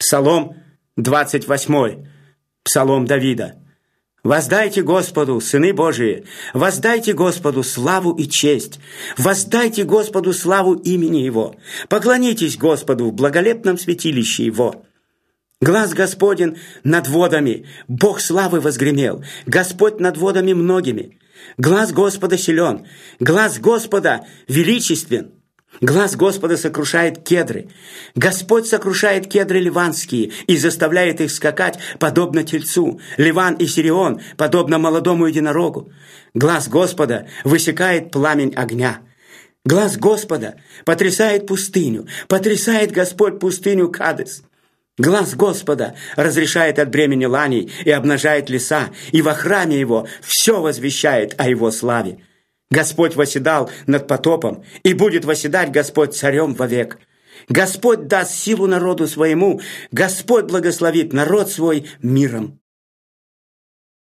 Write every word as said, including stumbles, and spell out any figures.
Псалом двадцать восьмой, Псалом Давида. «Воздайте Господу, сыны Божии, воздайте Господу славу и честь, воздайте Господу славу имени Его, поклонитесь Господу в благолепном святилище Его. Глас Господень над водами, Бог славы возгремел, Господь над водами многими. Глас Господа силен, глас Господа величествен. Глас Господа сокрушает кедры. Господь сокрушает кедры ливанские и заставляет их скакать, подобно тельцу. Ливан и Сирион, подобно молодому единорогу. Глас Господа высекает пламень огня. Глас Господа потрясает пустыню. Потрясает Господь пустыню Кадес. Глас Господа разрешает от бремени ланей и обнажает леса, и во храме Его все возвещает о Его славе. Господь восседал над потопом, и будет восседать Господь царем вовек. Господь даст силу народу своему, Господь благословит народ свой миром».